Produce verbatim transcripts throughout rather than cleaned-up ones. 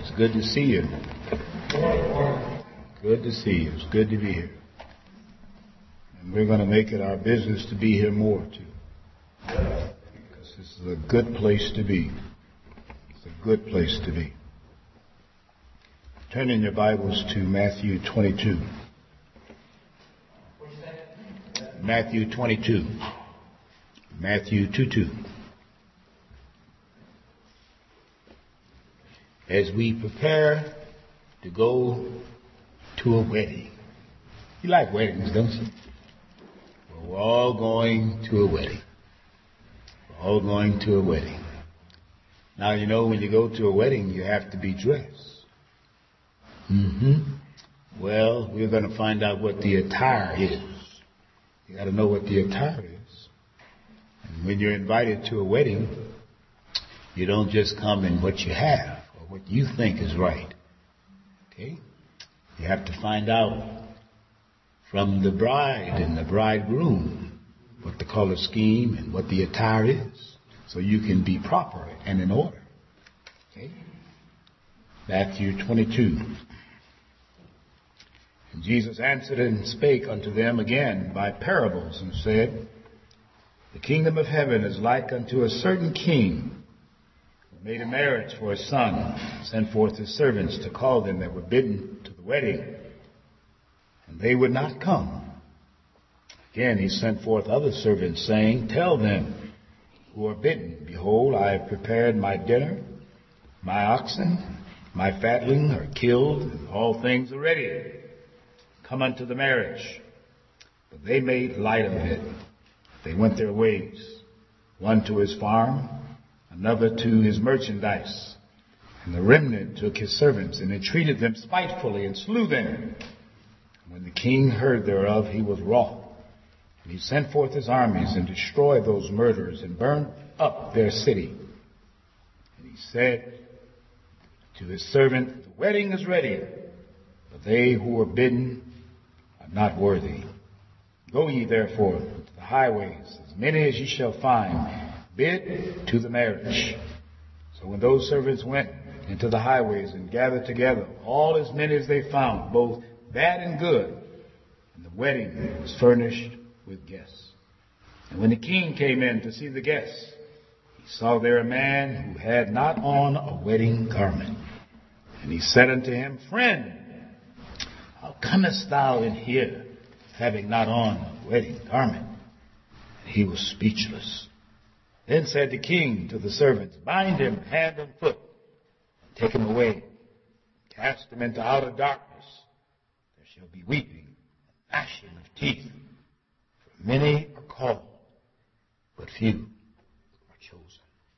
It's good to see you. Good to see you. It's good to be here. And we're going to make it our business to be here more, too. Because this is a good place to be. It's a good place to be. Turn in your Bibles to Matthew twenty-two. Matthew twenty-two. Matthew two two. As we prepare to go to a wedding. You like weddings, don't you? Well, we're all going to a wedding. We're all going to a wedding. Now, you know, when you go to a wedding, you have to be dressed. Mm-hmm. Well, we're going to find out what the attire is. You got to know what the attire is. And when you're invited to a wedding, you don't just come in what you have or what you think is right. Okay? You have to find out from the bride and the bridegroom what the color scheme and what the attire is, so you can be proper and in order. Okay? Matthew twenty-two. And Jesus answered and spake unto them again by parables, and said, The kingdom of heaven is like unto a certain king who made a marriage for his son, sent forth his servants to call them that were bidden to the wedding, and they would not come. Again he sent forth other servants, saying, Tell them who are bidden, Behold, I have prepared my dinner, my oxen, my fatling are killed, and all things are ready. Come unto the marriage. But they made light of it. They went their ways, one to his farm, another to his merchandise. And the remnant took his servants, and entreated them spitefully, and slew them. When the king heard thereof, he was wroth. And he sent forth his armies, and destroyed those murderers, and burned up their city. And he said to his servant, The wedding is ready, but they who were bidden are not worthy. Go ye therefore to the highways, as many as ye shall find, bid to the marriage. So when those servants went into the highways and gathered together all as many as they found, both bad and good, and the wedding was furnished with guests. And when the king came in to see the guests, he saw there a man who had not on a wedding garment. And he said unto him, Friend, how comest thou in here, having not on a wedding garment? And he was speechless. Then said the king to the servants, Bind him hand and foot, and take him away, cast him into outer darkness. There shall be weeping and gnashing of teeth. For many are called, but few are chosen.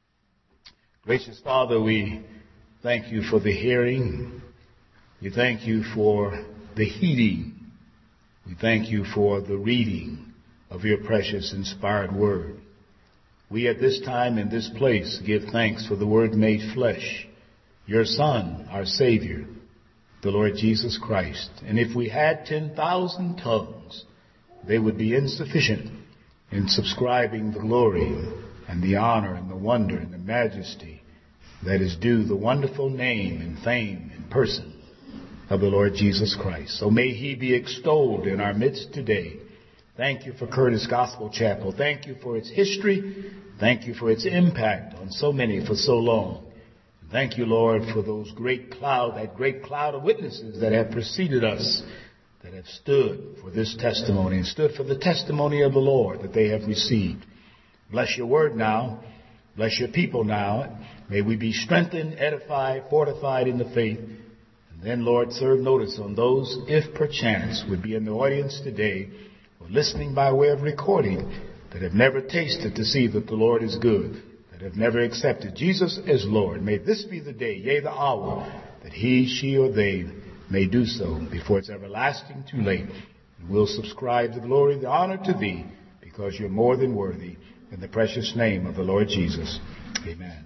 Gracious Father, we thank you for the hearing. We thank you for the heeding. We thank you for the reading of your precious inspired word. We at this time in this place give thanks for the word made flesh, your Son, our Savior, the Lord Jesus Christ. And if we had ten thousand tongues, they would be insufficient in subscribing the glory and the honor and the wonder and the majesty that is due the wonderful name and fame and person of the Lord Jesus Christ. So may he be extolled in our midst today. Thank you for Curtis Gospel Chapel. Thank you for its history. Thank you for its impact on so many for so long. Thank you, Lord, for those great cloud, that great cloud of witnesses that have preceded us, that have stood for this testimony and stood for the testimony of the Lord that they have received. Bless your word now. Bless your people now. May we be strengthened, edified, fortified in the faith. And then, Lord, serve notice on those, if perchance, would be in the audience today or listening by way of recording, that have never tasted to see that the Lord is good, that have never accepted Jesus as Lord. May this be the day, yea, the hour, that he, she, or they may do so before it's everlasting too late. And we'll subscribe the glory, the honor to thee, because you're more than worthy. In the precious name of the Lord Jesus. Amen.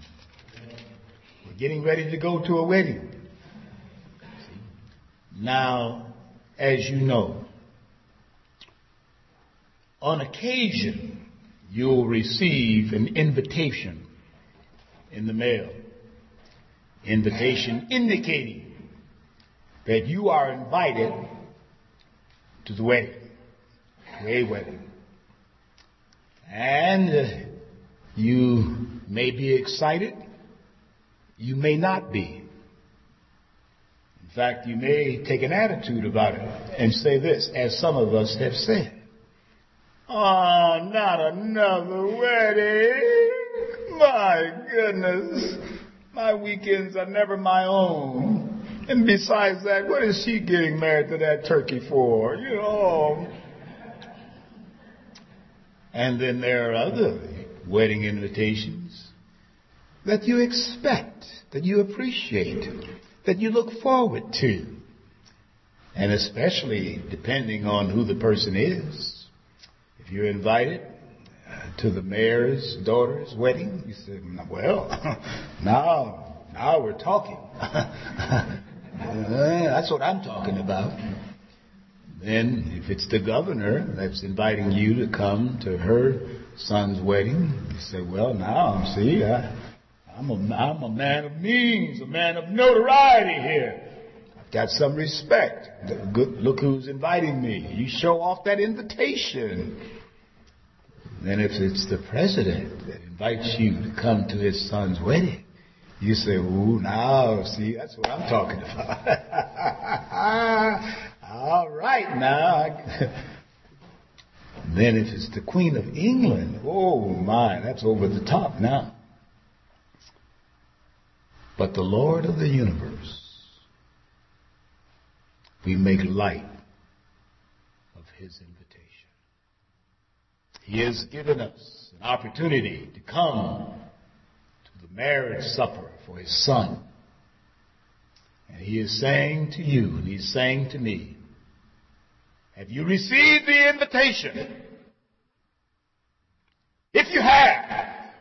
We're getting ready to go to a wedding. Now, as you know, on occasion, you'll receive an invitation in the mail invitation indicating that you are invited to the wedding, to a wedding. And uh, you may be excited, you may not be. In fact, you may take an attitude about it and say this, as some of us have said. Oh, not another wedding. My goodness. My weekends are never my own. And besides that, what is she getting married to that turkey for? You know. And then there are other wedding invitations that you expect, that you appreciate, that you look forward to. And especially depending on who the person is. If you're invited to the mayor's daughter's wedding, you say, well, now, now we're talking. That's what I'm talking about. Then if it's the governor that's inviting you to come to her son's wedding, you say, well, now, see, I, I'm, a, I'm a man of means, a man of notoriety here. I've got some respect. Good, look who's inviting me. You show off that invitation. Then if it's the president that invites you to come to his son's wedding, you say, ooh, now, see, that's what I'm talking about. All right, now. Then if it's the Queen of England, oh, my, that's over the top now. But the Lord of the universe, we make light of his invitation. He has given us an opportunity to come to the marriage supper for his son. And he is saying to you, and he's saying to me, have you received the invitation? If you have,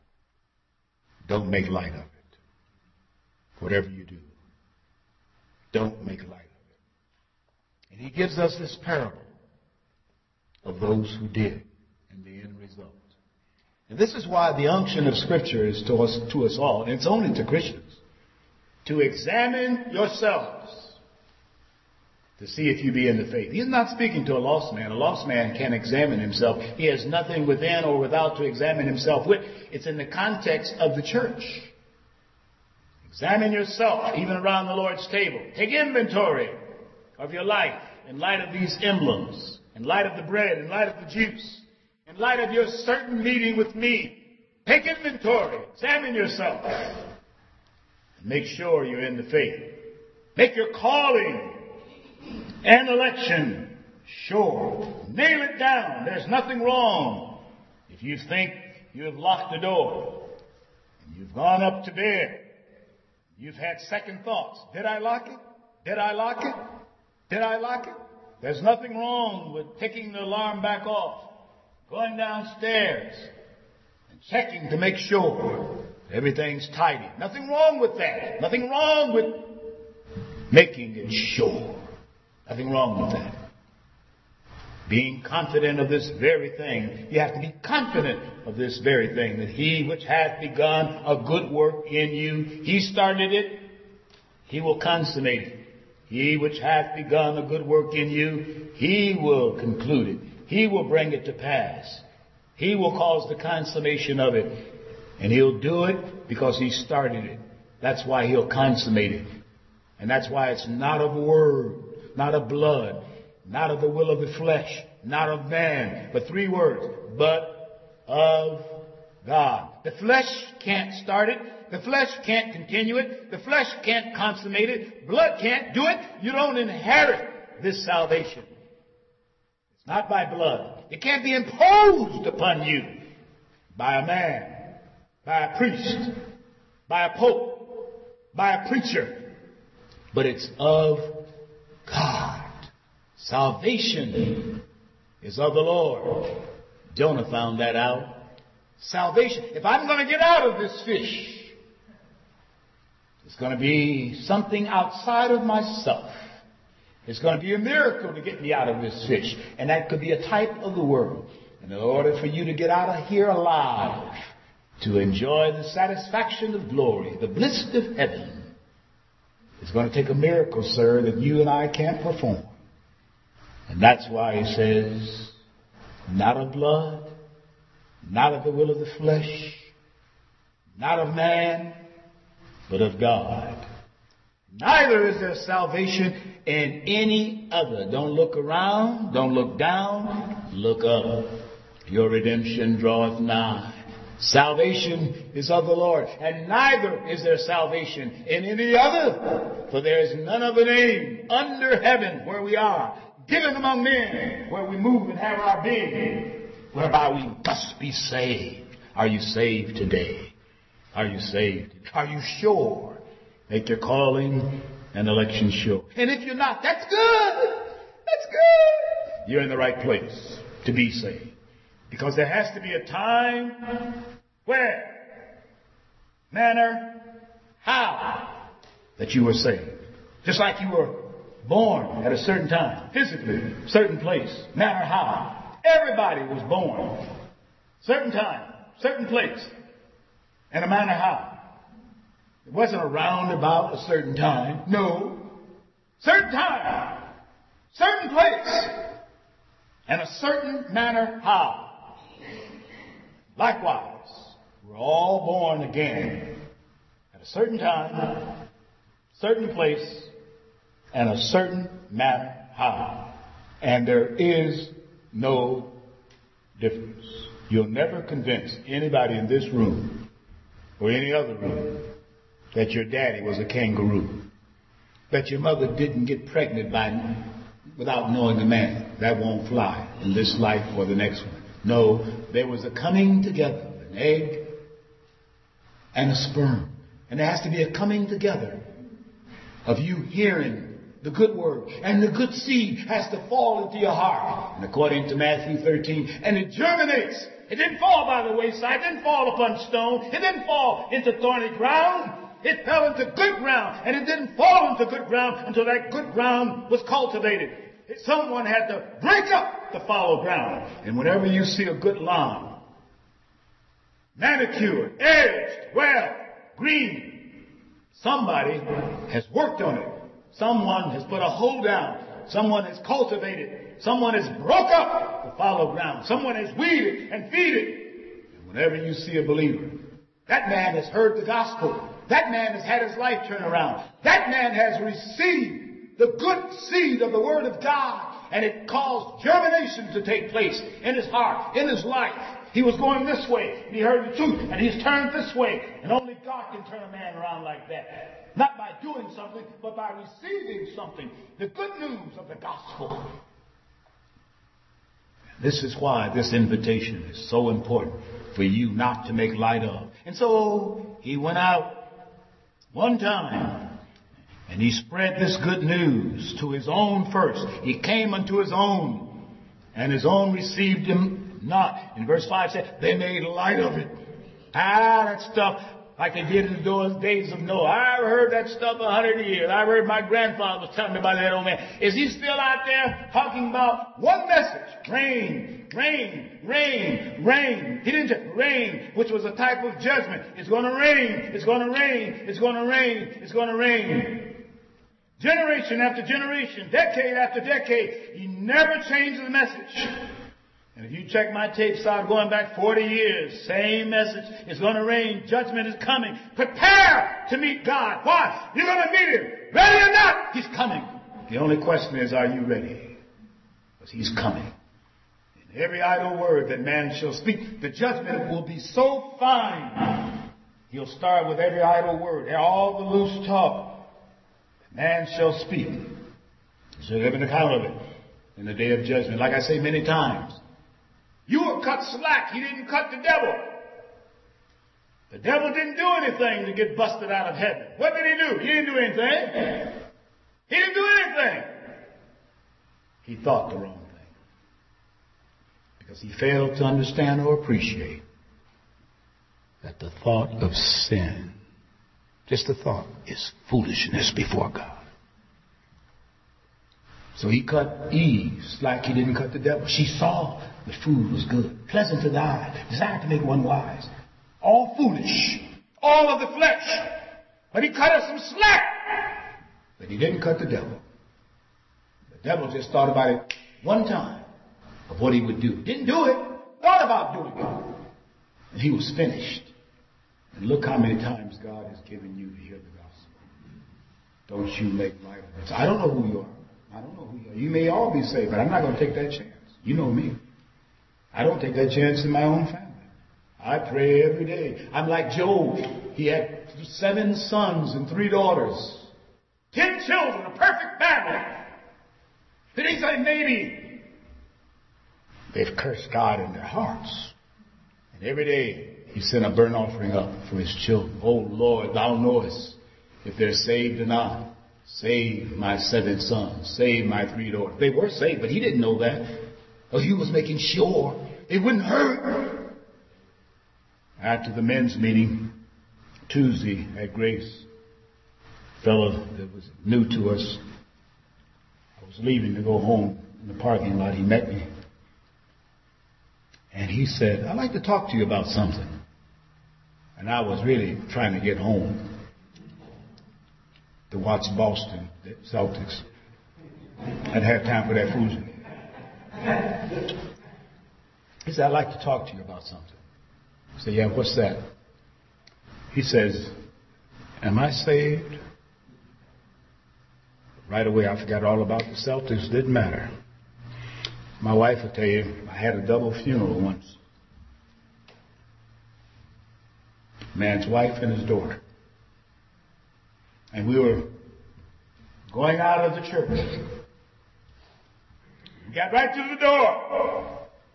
don't make light of it. Whatever you do, don't make light of it. And he gives us this parable of those who did and the end result. And this is why the unction of Scripture is to us, to us all, and it's only to Christians, to examine yourselves to see if you be in the faith. He's not speaking to a lost man. A lost man can't examine himself. He has nothing within or without to examine himself with. It's in the context of the church. Examine yourself, even around the Lord's table. Take inventory of your life in light of these emblems, in light of the bread, in light of the juice, in light of your certain meeting with me. Take inventory. Examine yourself. And make sure you're in the faith. Make your calling and election sure. Nail it down. There's nothing wrong. If you think you have locked the door, and you've gone up to bed, you've had second thoughts. Did I lock it? Did I lock it? Did I lock it? There's nothing wrong with taking the alarm back off, going downstairs, and checking to make sure everything's tidy. Nothing wrong with that. Nothing wrong with making it sure. Nothing wrong with that. Being confident of this very thing. You have to be confident of this very thing, that he which hath begun a good work in you, he started it, he will consummate it. He which hath begun a good work in you, he will conclude it. He will bring it to pass. He will cause the consummation of it. And he'll do it because he started it. That's why he'll consummate it. And that's why it's not of word, not of blood, not of the will of the flesh, not of man, but three words, but of God. The flesh can't start it. The flesh can't continue it. The flesh can't consummate it. Blood can't do it. You don't inherit this salvation. It's not by blood. It can't be imposed upon you by a man, by a priest, by a pope, by a preacher. But it's of God. Salvation is of the Lord. Jonah found that out. Salvation. If I'm going to get out of this fish, it's going to be something outside of myself. It's going to be a miracle to get me out of this fish. And that could be a type of the world. And in order for you to get out of here alive, to enjoy the satisfaction of glory, the bliss of heaven, it's going to take a miracle, sir, that you and I can't perform. And that's why he says, not of blood, not of the will of the flesh, not of man, but of God. Neither is there salvation in any other. Don't look around. Don't look down. Look up. Your redemption draweth nigh. Salvation is of the Lord. And neither is there salvation in any other. For there is none other name under heaven where we are, given among men, where we move and have our being, whereby we must be saved. Are you saved today? Are you saved? Are you sure? Make your calling and election sure. And if you're not, that's good. That's good. You're in the right place to be saved. Because there has to be a time, where, manner, how, that you were saved. Just like you were born at a certain time, physically, certain place, manner, how. Everybody was born. Certain time, certain place, and a manner, how. It wasn't around about a certain time. No. Certain time, certain place, and a certain manner, how. Likewise, we're all born again at a certain time, certain place, and a certain manner, how. And there is no difference. You'll never convince anybody in this room or any other room that your daddy was a kangaroo, that your mother didn't get pregnant by without knowing a man. That won't fly in this life or the next one. No, there was a coming together, an egg and a sperm. And there has to be a coming together of you hearing the good word. And the good seed has to fall into your heart. And according to Matthew thirteen, and it germinates. It didn't fall by the wayside. It didn't fall upon stone. It didn't fall into thorny ground. It fell into good ground. And it didn't fall into good ground until that good ground was cultivated. Someone had to break up the fallow ground. And whenever you see a good lawn, manicured, edged, well, green, somebody has worked on it. Someone has put a hoe down. Someone has cultivated. Someone has broke up the fallow ground. Someone has weeded and feeded. And whenever you see a believer, that man has heard the gospel. That man has had his life turned around. That man has received the good seed of the Word of God, and it caused germination to take place in his heart, in his life. He was going this way, and he heard the truth, and he's turned this way. And only God can turn a man around like that. Not by doing something, but by receiving something. The good news of the gospel. This is why this invitation is so important for you not to make light of. And so he went out one time, and he spread this good news to his own first. He came unto his own, and his own received him not. In verse five said, they made light of it. Ah, that stuff, like they did in the days of Noah. I've heard that stuff a hundred years. I've heard my grandfather was telling me about that old man. Is he still out there talking about one message? Rain, rain, rain, rain. He didn't just rain, which was a type of judgment. It's going to rain, it's going to rain, it's going to rain, it's going to rain. Generation after generation, decade after decade, he never changed the message. And if you check my tapes out going back forty years, same message. It's going to rain. Judgment is coming. Prepare to meet God. Why? You're going to meet Him. Ready or not, He's coming. The only question is, are you ready? Because He's coming. And every idle word that man shall speak, the judgment will be so fine. He'll start with every idle word, all the loose talk. Man shall speak. He shall give an account of it in the day of judgment. Like I say many times, you were cut slack. He didn't cut the devil. The devil didn't do anything to get busted out of heaven. What did he do? He didn't do anything. He didn't do anything. He thought the wrong thing. Because he failed to understand or appreciate that the thought of sin, just the thought, is foolishness before God. So he cut Eve like he didn't cut the devil. She saw the food was good, pleasant to the eye, desired to make one wise. All foolish, all of the flesh. But he cut us some slack. But he didn't cut the devil. The devil just thought about it one time of what he would do. Didn't do it, thought about doing it. And he was finished. And look how many times God has given you to hear the gospel. Don't you make light of it. I don't know who you are. I don't know who you are. You may all be saved, but I'm not going to take that chance. You know me. I don't take that chance in my own family. I pray every day. I'm like Job. He had seven sons and three daughters. Ten children, a perfect family. Then he said, maybe they've cursed God in their hearts. And every day he sent a burnt offering up for his children. Oh Lord, thou knowest if they're saved or not. Save my seven sons. Save my three daughters. They were saved, but he didn't know that. Oh, he was making sure it wouldn't hurt. After the men's meeting, Tuesday at Grace, a fellow that was new to us, I was leaving to go home in the parking lot. He met me. And he said, I'd like to talk to you about something. And I was really trying to get home to watch Boston, the Celtics. I didn't have time for that foolishness. He said, I'd like to talk to you about something. I said, yeah, what's that? He says, am I saved? Right away, I forgot all about the Celtics. Didn't matter. My wife will tell you, I had a double funeral once. Man's wife and his daughter. And we were going out of the church. We got right to the door.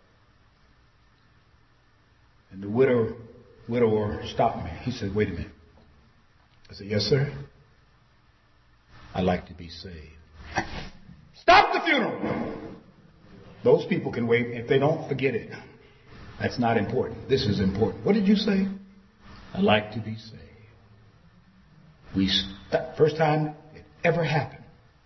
And the widower, widower stopped me. He said, wait a minute. I said, yes, sir. I'd like to be saved. Stop the funeral. Those people can wait if they don't forget it. That's not important. This is important. What did you say? I'd like to be saved. We, that first time it ever happened.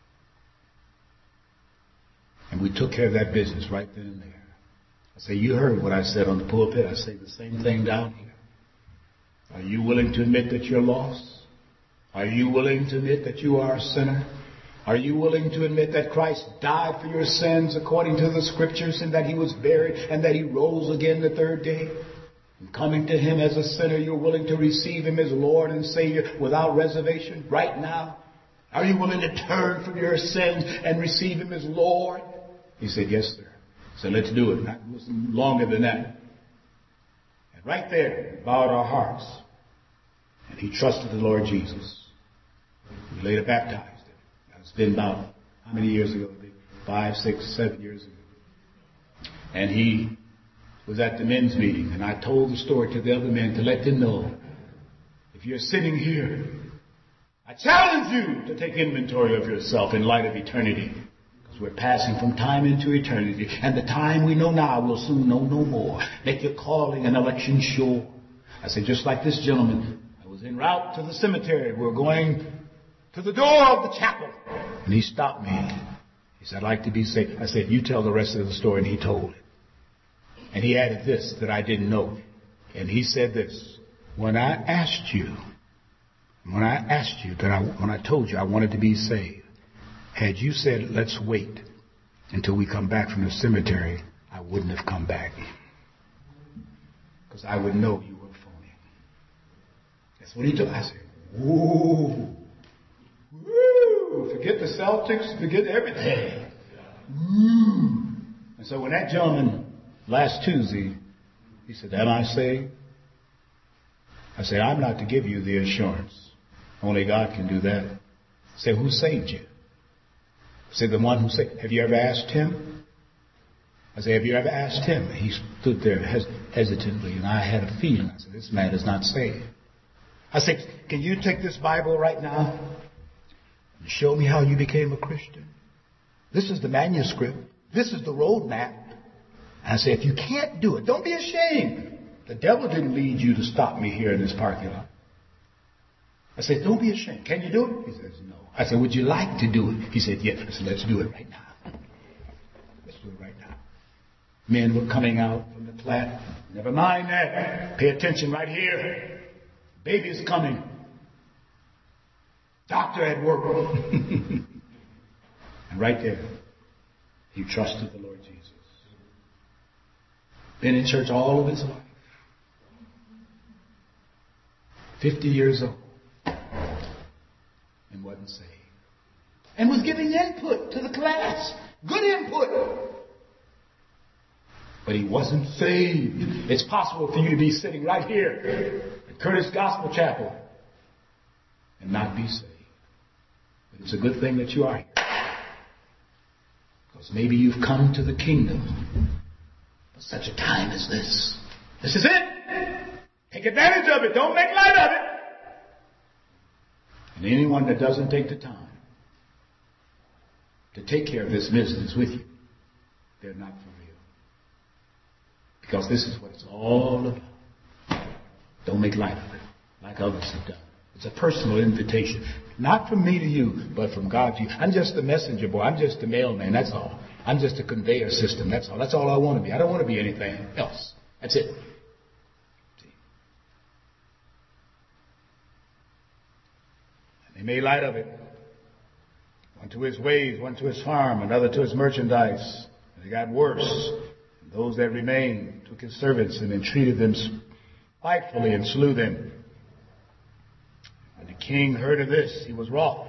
And we took care of that business right then and there. I say, you heard what I said on the pulpit. I say the same thing down here. Are you willing to admit that you're lost? Are you willing to admit that you are a sinner? Are you willing to admit that Christ died for your sins according to the scriptures and that he was buried and that he rose again the third day? And coming to him as a sinner, you're willing to receive him as Lord and Savior without reservation right now? Are you willing to turn from your sins and receive him as Lord? He said, yes, sir. So let's do it. Not longer than that. And right there, we bowed our hearts. And he trusted the Lord Jesus. We later baptized him. It's been about, how many years ago? Five, six, seven years ago. And he was at the men's meeting. And I told the story to the other men to let them know, if you're sitting here, I challenge you to take inventory of yourself in light of eternity. We're passing from time into eternity, and the time we know now we'll soon know no more. Make your calling and election sure. I said, just like this gentleman, I was en route to the cemetery. We were going to the door of the chapel, and he stopped me. He said, I'd like to be saved. I said, you tell the rest of the story, and he told it. And he added this that I didn't know. And he said this, when I asked you, when I asked you, that I, when I told you I wanted to be saved, had you said, let's wait until we come back from the cemetery, I wouldn't have come back. Because I would know you were phony. That's what he told. I said, whoa, woo, forget the Celtics, forget everything. Woo. And so when that gentleman, last Tuesday, he said, am I saved? I said, I'm not to give you the assurance. Only God can do that. I said, who saved you? Say the one who said, have you ever asked him? I said, have you ever asked him? He stood there hes- hesitantly, and I had a feeling. I said, this man is not saved. I said, can you take this Bible right now and show me how you became a Christian? This is the manuscript. This is the roadmap. I said, if you can't do it, don't be ashamed. The devil didn't lead you to stop me here in this parking lot. I said, don't be ashamed. Can you do it? He says, no. I said, would you like to do it? He said, yes. I said, let's do it right now. Let's do it right now. Men were coming out from the flat. Never mind that. Pay attention right here. Baby's coming. Doctor at work. And right there, he trusted the Lord Jesus. Been in church all of his life. Fifty years old. And wasn't saved. And was giving input to the class. Good input. But he wasn't saved. It's possible for you to be sitting right here at Curtis Gospel Chapel and not be saved. But it's a good thing that you are here. Because maybe you've come to the kingdom for such a time as this. This is it. Take advantage of it. Don't make light of it. And anyone that doesn't take the time to take care of this business with you, they're not for real. Because this is what it's all about. Don't make light of it like others have done. It's a personal invitation. Not from me to you, but from God to you. I'm just the messenger boy. I'm just the mailman. That's all. I'm just a conveyor system. That's all. That's all I want to be. I don't want to be anything else. That's it. See? And they made light of it. One to his ways, one to his farm, another to his merchandise. And it got worse. And those that remained took his servants and entreated them spitefully and slew them. When the king heard of this, he was wroth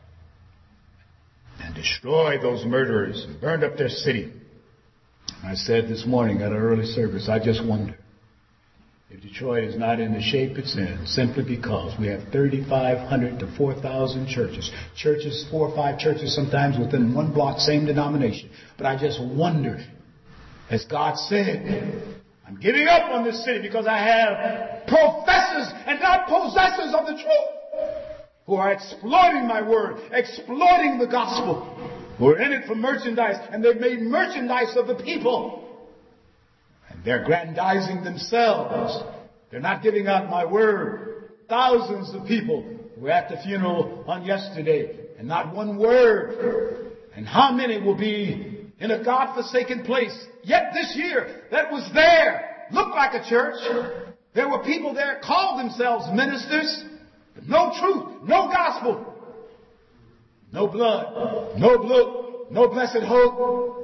and destroyed those murderers and burned up their city. And I said this morning at our early service, I just wonder if Detroit is not in the shape it's in simply because we have thirty-five hundred to four thousand churches. Churches, four or five churches sometimes within one block, same denomination. But I just wonder, as God said, I'm giving up on this city because I have professors and not possessors of the truth who are exploiting my word, exploiting the gospel, who are in it for merchandise, and they've made merchandise of the people. And they're grandizing themselves. They're not giving out my word. Thousands of people were at the funeral on yesterday, and not one word. And how many will be in a God-forsaken place yet this year that was there, looked like a church. There were people there called themselves ministers, but no truth, no gospel, no blood, no blood, no blessed hope.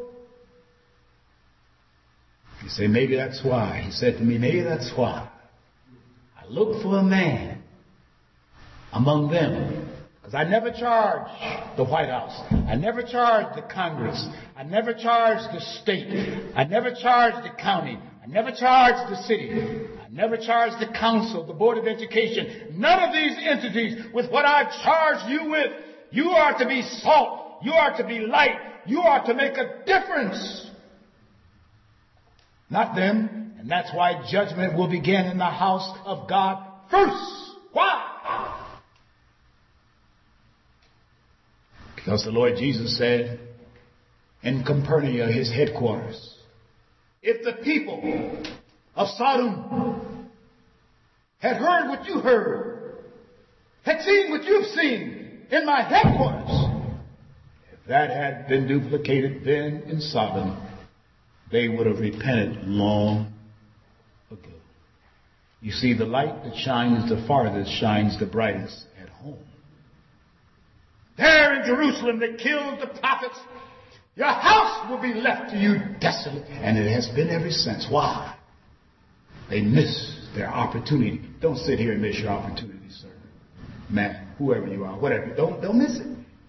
You say, maybe that's why. He said to me, maybe that's why I look for a man among them. Because I never charged the White House. I never charged the Congress. I never charged the state. I never charged the county. I never charged the city. I never charged the council, the Board of Education. None of these entities with what I've charged you with. You are to be salt. You are to be light. You are to make a difference. Not them. And that's why judgment will begin in the house of God first. Why? Because the Lord Jesus said in Capernaum, his headquarters, if the people of Sodom had heard what you heard, had seen what you've seen in my headquarters, if that had been duplicated then in Sodom, they would have repented long ago. You see, the light that shines the farthest shines the brightest at home. There in Jerusalem they killed the prophets. Your house will be left to you desolate. And it has been ever since. Why? They missed their opportunity. Don't sit here and miss your opportunity, sir. Man, whoever you are, whatever. Don't, don't miss it.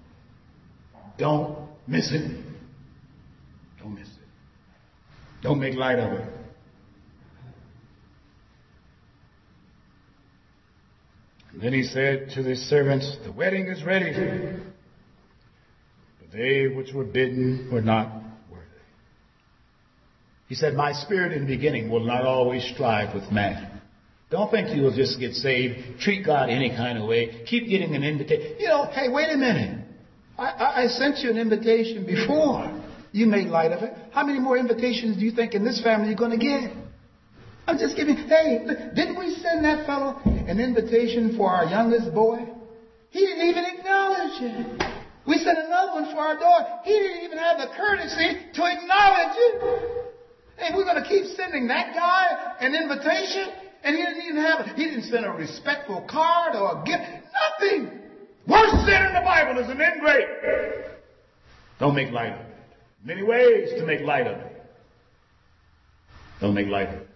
Don't miss it. Don't miss it. Don't make light of it. And then he said to his servants, the wedding is ready, but they which were bidden were not worthy. He said, my spirit in the beginning will not always strive with man. Don't think you will just get saved, treat God any kind of way, keep getting an invitation. You know, hey, wait a minute. I, I, I sent you an invitation before. You made light of it. How many more invitations do you think in this family you're going to get? I'm just giving, hey, didn't we send that fellow an invitation for our youngest boy? He didn't even acknowledge it. We sent another one for our daughter. He didn't even have the courtesy to acknowledge it. And we're going to keep sending that guy an invitation? And he didn't even have, he didn't send a respectful card or a gift. Nothing. Worst sin in the Bible is an ingrate. Don't make light of it. Many ways to make light of it. Don't make light of it.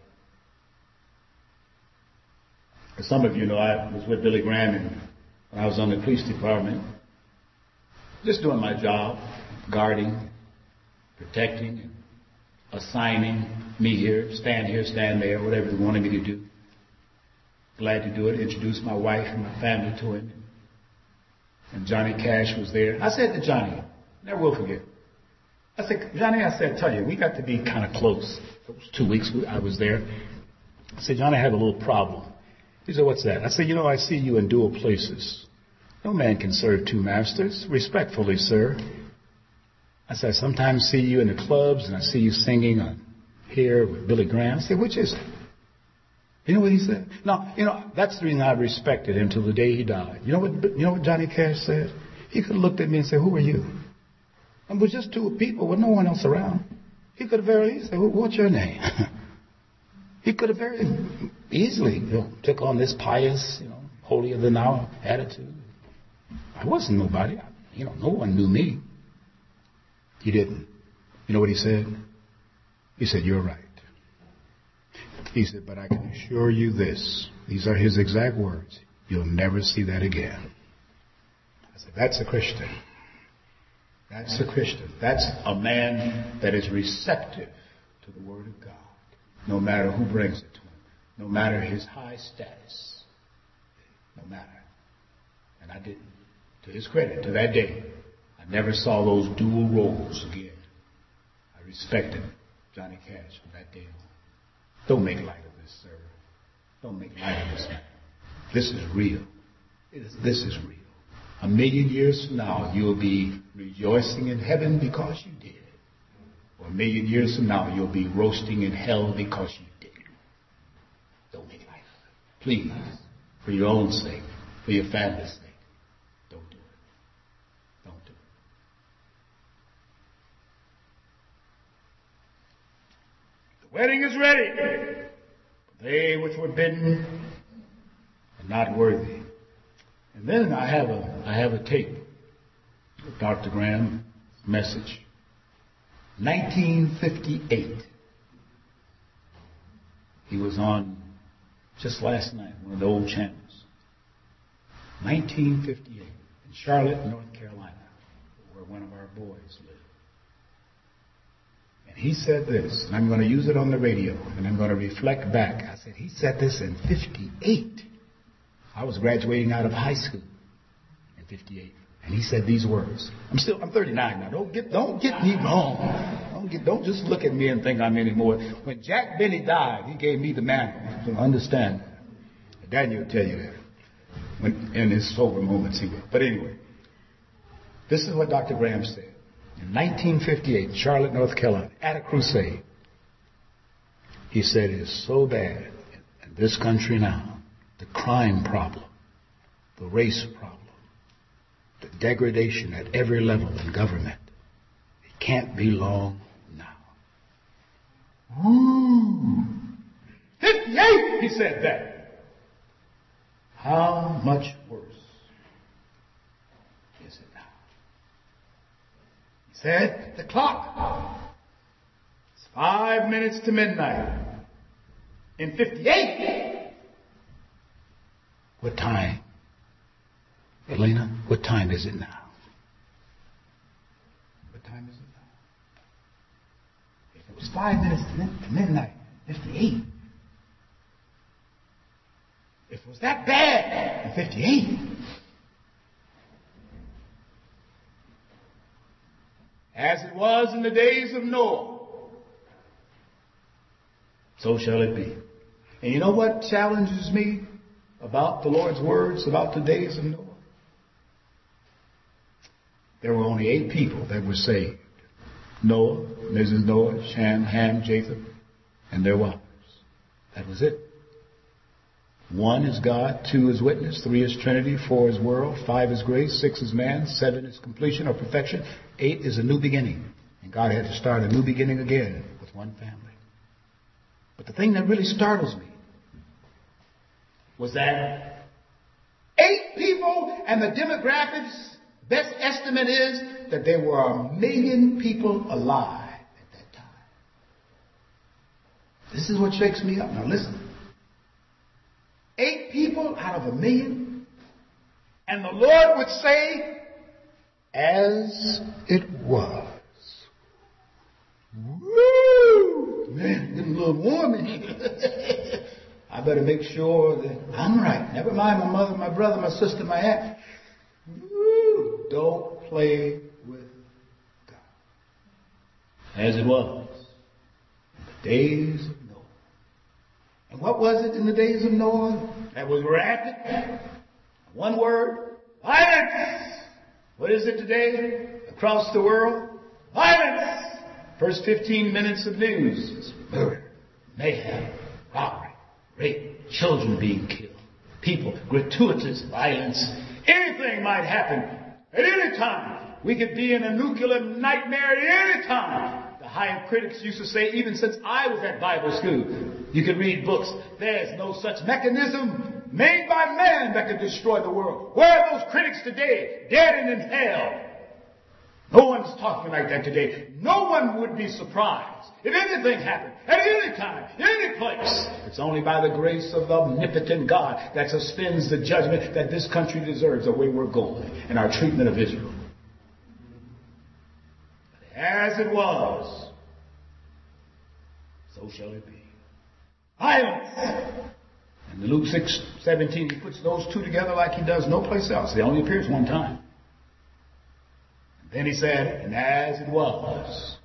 As some of you know, I was with Billy Graham and when I was on the police department, just doing my job, guarding, protecting, and assigning me here, stand here, stand there, whatever they wanted me to do. Glad to do it. Introduced my wife and my family to him. And Johnny Cash was there. I said to Johnny, never will forget. I said, Johnny, I said, tell you, we got to be kind of close. Those two weeks I was there. I said, Johnny, I have a little problem. He said, what's that? I said, you know, I see you in dual places. No man can serve two masters. Respectfully, sir. I said, I sometimes see you in the clubs and I see you singing on here with Billy Graham. I said, which is it? You know what he said? No, you know, that's the reason I respected him till the day he died. You know what, you know what Johnny Cash said? He could have looked at me and said, who are you? And it was just two people with no one else around. He could have very easily said, well, what's your name? He could have very easily, you know, took on this pious, you know, holier than thou attitude. I wasn't nobody. You know, no one knew me. He didn't. You know what he said? He said, you're right. He said, but I can assure you this. These are his exact words. You'll never see that again. I said, that's a Christian. That's a Christian. That's a man that is receptive to the Word of God, no matter who brings it to him, no matter his high status, no matter. And I didn't. To his credit, to that day, I never saw those dual roles again. I respected Johnny Cash from that day on. Don't make light of this, sir. Don't make light of this, man. This is real. It is, this is real. A million years from now, you'll be rejoicing in heaven because you did. Or a million years from now, you'll be roasting in hell because you didn't. Don't make light of it. Please, for your own sake, for your family's sake, don't do it. Don't do it. The wedding is ready. They which were bidden are not worthy. And then I have a I have a tape of Doctor Graham's message. nineteen fifty-eight. He was on just last night, one of the old channels. nineteen fifty-eight in Charlotte, North Carolina, where one of our boys lived. And he said this, and I'm going to use it on the radio, and I'm going to reflect back. I said, he said this in fifty-eight. I was graduating out of high school in fifty-eight. And he said these words. I'm still, I'm thirty-nine now. Don't get, don't get me wrong. Don't get, don't just look at me and think I'm any more. When Jack Benny died, he gave me the manual. So understand that. Daniel will tell you that. When, in his sober moments he will. But anyway, this is what Doctor Graham said. In nineteen fifty-eight, Charlotte, North Carolina, at a crusade, he said it is so bad in this country now. The crime problem, the race problem, the degradation at every level in government. It can't be long now. Ooh. fifty-eight, he said that. How much worse is it now? He said, the clock. It's five minutes to midnight. In fifty-eight, what time? Elena, what time is it now? What time is it now? If it was five minutes to midnight, fifty-eight. If it was that bad, in fifty-eight. As it was in the days of Noah, so shall it be. And you know what challenges me about the Lord's words about the days of Noah? There were only eight people that were saved. Noah, Missus Noah, Shem, Ham, Japheth, and their wives. That was it. One is God, two is witness, three is Trinity, four is world, five is grace, six is man, seven is completion or perfection, eight is a new beginning. And God had to start a new beginning again with one family. But the thing that really startles me was that eight people, and the demographics, best estimate is that there were a million people alive at that time. This is what shakes me up. Now listen. Eight people out of a million, and the Lord would say, as it was. Woo! Man, getting a little warm in here. I better make sure that I'm right. Never mind my mother, my brother, my sister, my aunt. Woo! Don't play with God. As it was in the days of Noah. And what was it in the days of Noah that was rapid? One word, violence. What is it today across the world? Violence. First fifteen minutes of news is murder, mayhem, robbery, rape, children being killed, people, gratuitous violence. Anything might happen at any time. We could be in a nuclear nightmare at any time. The high critics used to say, even since I was at Bible school, you could read books. There's no such mechanism made by man that could destroy the world. Where are those critics today? Dead and in hell. No one's talking like that today. No one would be surprised if anything happened at any time, any place. It's only by the grace of the omnipotent God that suspends the judgment that this country deserves the way we're going and our treatment of Israel. But as it was, so shall it be. Violence. And in Luke six seventeen, he puts those two together like he does no place else. They only appears one time. Then he said, and as it was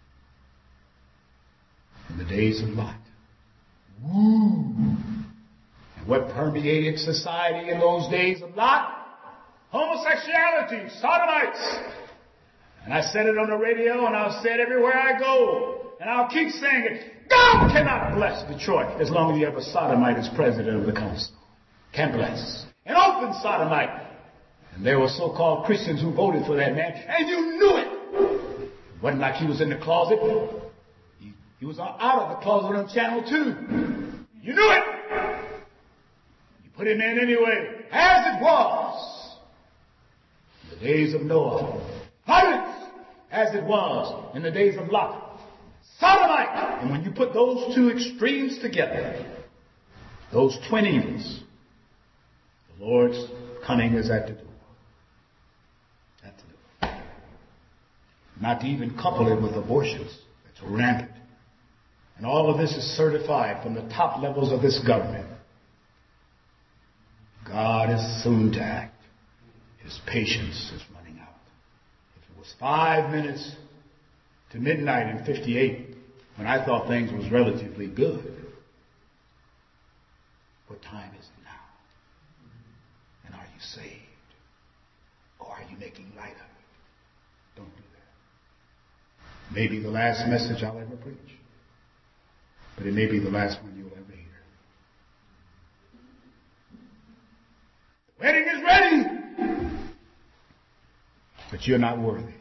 in the days of Lot. Woo! And what permeated society in those days of Lot? Homosexuality, sodomites. And I said it on the radio, and I'll say it everywhere I go. And I'll keep saying it. God cannot bless Detroit as long as you have a sodomite as president of the council. Can't bless. An open sodomite. And there were so-called Christians who voted for that man, and you knew it. It wasn't like he was in the closet. He, he was out of the closet on channel two. You knew it. You put him in anyway, as it was in the days of Noah. Violence, as it was in the days of Lot. Sodomite. And when you put those two extremes together, those twin evils, the Lord's coming is at the door. Not to even couple it with abortions. That's rampant. And all of this is certified from the top levels of this government. God is soon to act. His patience is running out. If it was five minutes to midnight in fifty-eight, when I thought things was relatively good, what time is it now? And are you saved? Or are you making light of it? Don't do that. Maybe the last message I'll ever preach. But it may be the last one you'll ever hear. The wedding is ready. But you're not worthy.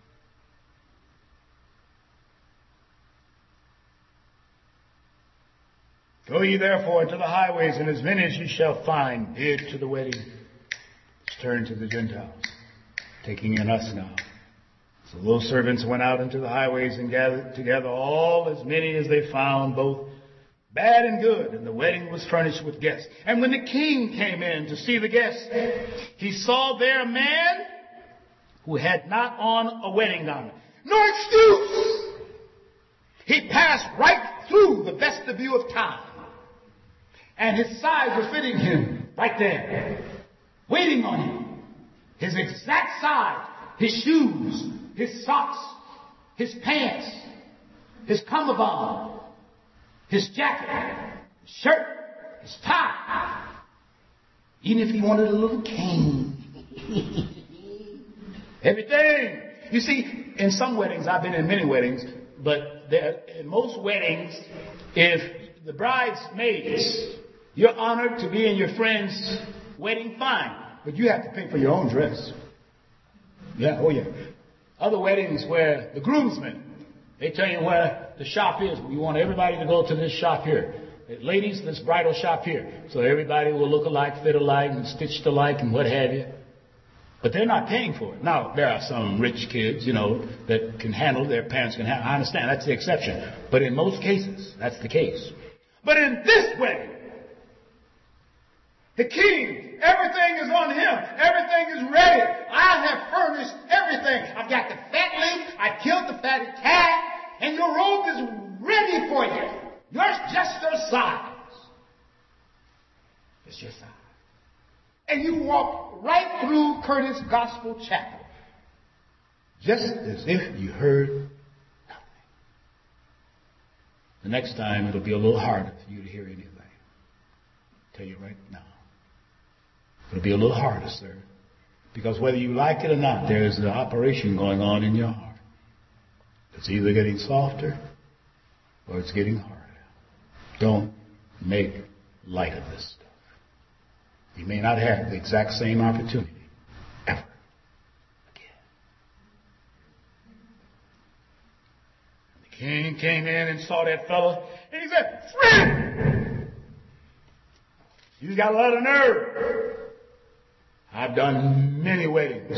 Go ye therefore into the highways, and as many as ye shall find, bid to the wedding. Let's turn to the Gentiles, taking in us now. So those servants went out into the highways and gathered together all as many as they found, both bad and good, and the wedding was furnished with guests. And when the king came in to see the guests, he saw there a man who had not on a wedding garment. No excuse! He passed right through the vestibule of town, and his size was fitting him right there, waiting on him. His exact size, his shoes, his socks, his pants, his cummerbund, his jacket, his shirt, his tie. Even if he wanted a little cane. Everything. You see, in some weddings, I've been in many weddings, but there, in most weddings, if the bridesmaids, you're honored to be in your friend's wedding, fine. But you have to pay for your own dress. Yeah, oh yeah. Other weddings where the groomsmen, they tell you where the shop is. We want everybody to go to this shop here. Ladies, this bridal shop here. So everybody will look alike, fit alike, and stitched alike, and what have you. But they're not paying for it. Now, there are some rich kids, you know, that can handle, their parents can handle. I understand, that's the exception. But in most cases, that's the case. But in this wedding, the king, everything is on him. Everything is ready. I have furnished everything. I've got the fatling. I killed the fatted calf. And your robe is ready for you. Yours, just your size. Just your size. And you walk right through Curtis Gospel Chapel. Just as if you heard nothing. The next time it'll be a little harder for you to hear anything. I'll tell you right now. It'll be a little harder, sir. Because whether you like it or not, there's an operation going on in your heart. It's either getting softer or it's getting harder. Don't make light of this stuff. You may not have the exact same opportunity ever again. The king came in and saw that fella, and he said, "Friend, you got a lot of nerve. I've done many weddings.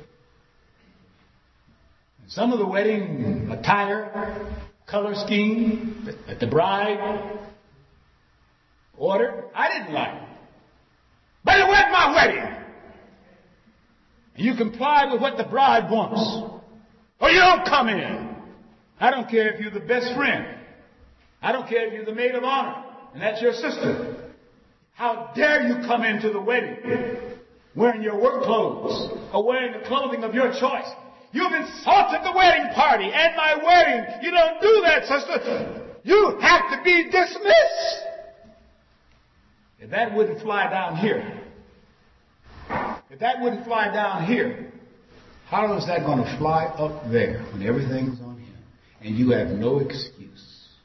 And some of the wedding attire, color scheme that the bride ordered, I didn't like. But it was my wedding. And you comply with what the bride wants, or you don't come in. I don't care if you're the best friend. I don't care if you're the maid of honor, and that's your sister. How dare you come into the wedding wearing your work clothes or wearing the clothing of your choice? You've insulted the wedding party and my wedding. You don't do that, sister. You have to be dismissed. If that wouldn't fly down here, if that wouldn't fly down here, how is that going to fly up there when everything's on him and you have no excuse?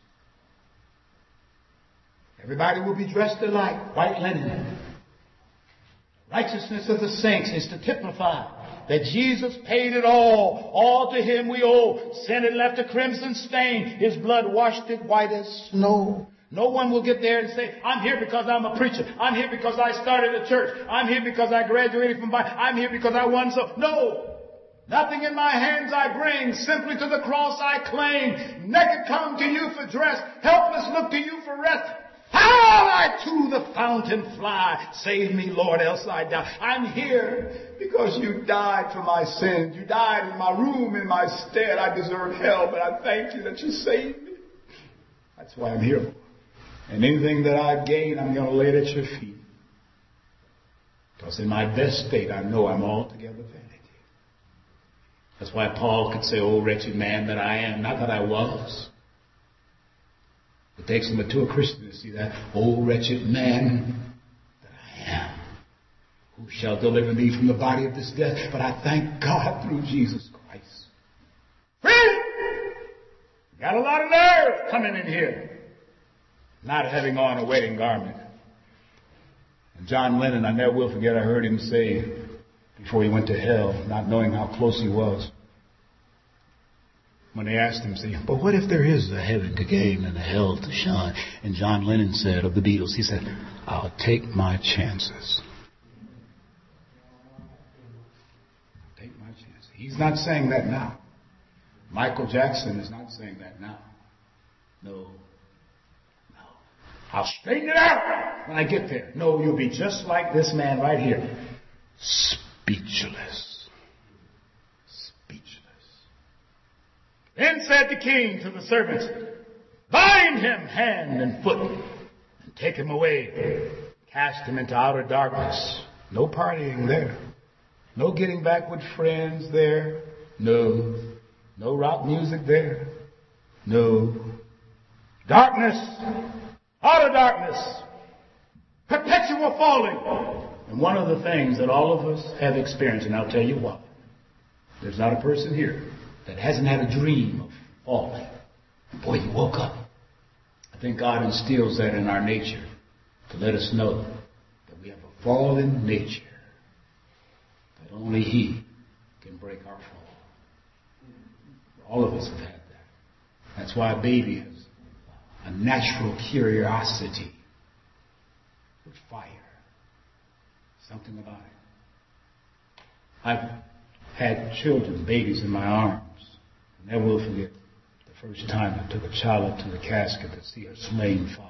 Everybody will be dressed alike, white linen. Righteousness of the saints is to typify that Jesus paid it all. All to him we owe. Sin had left a crimson stain. His blood washed it white as snow. No one will get there and say, I'm here because I'm a preacher. I'm here because I started a church. I'm here because I graduated from Bible. I'm here because I won so. No. Nothing in my hands I bring. Simply to the cross I claim. Naked come to you for dress. Helpless look to you for rest. How I to the fountain fly. Save me, Lord, else I die. I'm here because you died for my sins. You died in my room, in my stead. I deserve hell, but I thank you that you saved me. That's why I'm here. And anything that I've gained, I'm going to lay it at your feet. Because in my best state, I know I'm altogether vanity. That's why Paul could say, oh, wretched man that I am. Not that I was. It takes a mature Christian to see that. Oh, wretched man that I am. Who shall deliver me from the body of this death? But I thank God through Jesus Christ. Friend, got a lot of nerve coming in here. Not having on a wedding garment. And John Lennon, I never will forget, I heard him say before he went to hell, not knowing how close he was. When they asked him, say, but what if there is a heaven to gain and a hell to shine? And John Lennon said of the Beatles, he said, I'll take my chances. Take my chances. He's not saying that now. Michael Jackson is not saying that now. No. No. I'll straighten it out when I get there. No, you'll be just like this man right here. Speechless. Then said the king to the servants, bind him hand and foot and take him away. Cast him into outer darkness. No partying there. No getting back with friends there. No. No rock music there. No. Darkness. Outer darkness. Perpetual falling. And one of the things that all of us have experienced, and I'll tell you what. There's not a person here that hasn't had a dream of falling. Boy, you woke up. I think God instills that in our nature to let us know that we have a fallen nature, that only He can break our fall. All of us have had that. That's why a baby has a natural curiosity with fire. Something about it. I've had children, babies in my arms. I never will forget the first time I took a child up to the casket to see her slain father.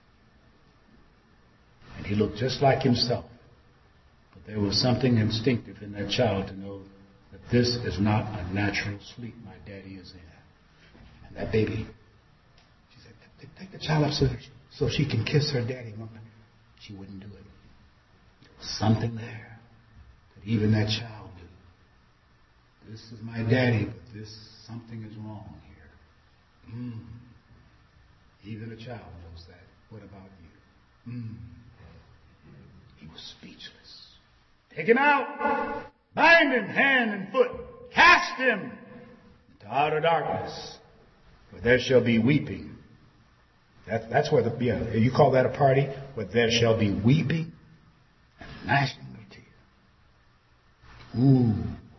And he looked just like himself. But there was something instinctive in that child to know that this is not a natural sleep my daddy is in. And that baby, she said, take the child up so, so she can kiss her daddy. She wouldn't do it. There was something there that even that child knew. This is my daddy, but this, something is wrong here. Mm. Even a child knows that. What about you? Mm. He was speechless. Take him out. Bind him hand and foot. Cast him into outer darkness, where there shall be weeping. That, that's where the, yeah, you call that a party? Where there shall be weeping and gnashing of teeth. Ooh.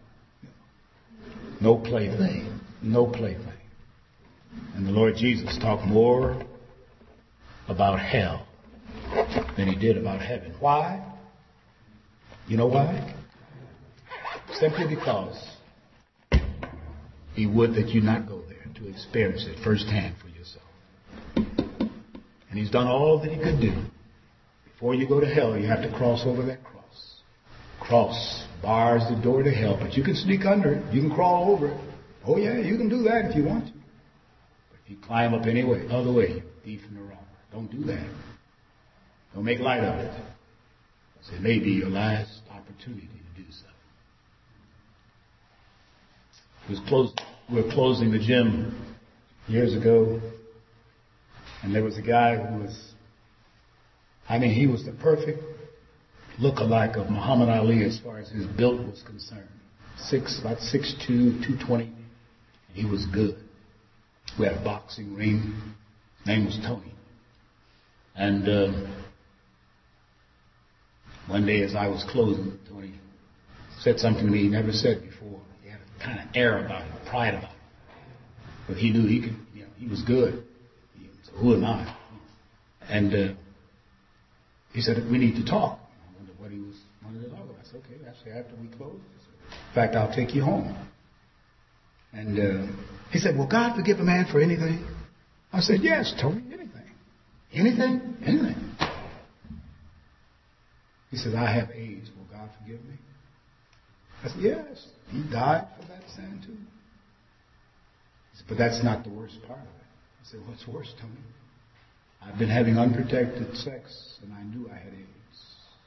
No plaything. No plaything. And the Lord Jesus talked more about hell than he did about heaven. Why? You know why? Simply because he would that you not go there to experience it firsthand for yourself. And he's done all that he could do. Before you go to hell, you have to cross over that cross. Cross bars the door to hell, but you can sneak under it. You can crawl over it. Oh yeah, you can do that if you want to. But if you climb up any way, other way, you're a thief and a robber. Don't do that. Don't make light of it. So it may be your last opportunity to do so. It was close, we were closing the gym years ago, and there was a guy who was, I mean, he was the perfect look-alike of Muhammad Ali as far as his build was concerned. Six, about six two, two twenty. He was good. We had a boxing ring. His name was Tony. And uh, one day as I was closing, Tony said something to me he never said before. He had a kind of air about him, pride about him. But he knew he could, you know, he was good. So who am I? And uh, he said, we need to talk. I wondered what he was wanted to talk about. I said, okay, actually after we close. In fact, I'll take you home. And uh, he said, will God forgive a man for anything? I said, yes, Tony, anything. Anything? Anything. He said, I have AIDS. Will God forgive me? I said, yes. He died for that sin too. He said, but that's not the worst part of it. I said, what's worse, Tony? I've been having unprotected sex and I knew I had AIDS.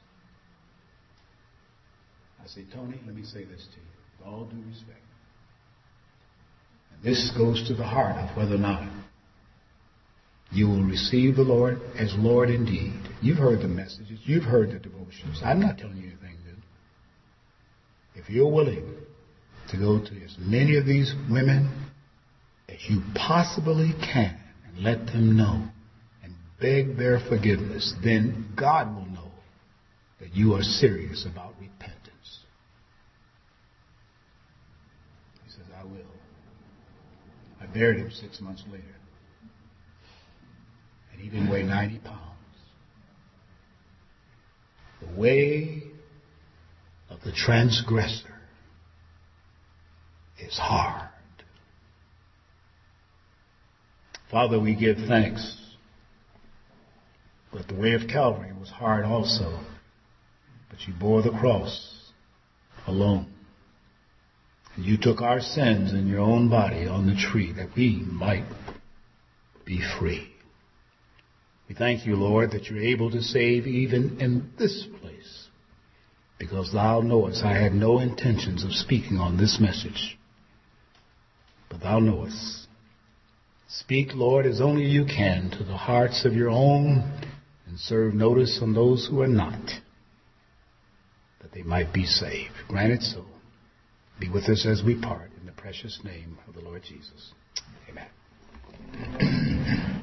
I said, Tony, let me say this to you with all due respect. And this goes to the heart of whether or not you will receive the Lord as Lord indeed. You've heard the messages. You've heard the devotions. I'm not telling you anything new. If you're willing to go to as many of these women as you possibly can and let them know and beg their forgiveness, then God will know that you are serious about repentance. He says, I will. I buried him six months later. And he didn't weigh ninety pounds. The way of the transgressor is hard. Father, we give thanks. But the way of Calvary was hard also. But you bore the cross alone. And you took our sins in your own body on the tree that we might be free. We thank you, Lord, that you're able to save even in this place. Because thou knowest I had no intentions of speaking on this message. But thou knowest. Speak, Lord, as only you can to the hearts of your own and serve notice on those who are not, that they might be saved. Grant it so. Be with us as we part in the precious name of the Lord Jesus. Amen.